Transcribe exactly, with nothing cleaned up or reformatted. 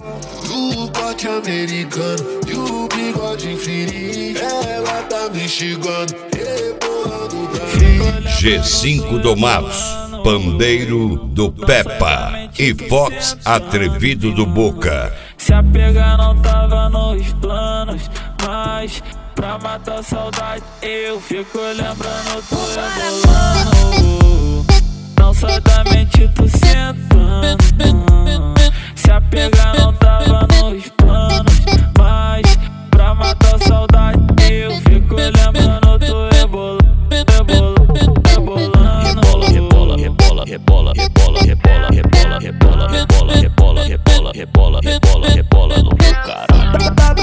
O corte americano e o bigode infinito, ela tá me xingando, rebolando pra mim. G cinco Domados, Pandeiro do Peppa e Fox Atrevido do Boca. Se a pegar não tava nos planos, mas pra matar a saudade eu fico lembrando, tô rebolando. Não sai da mente, tu sentando. Se a pegar não tava nos planos, mas pra matar a saudade eu fico lembrando, tô rebolando, rebolando, rebolando. Rebola, rebola, rebola, rebola, rebola, rebola, rebola, rebola, rebola, rebola, rebola, rebola, rebola no meu caralho.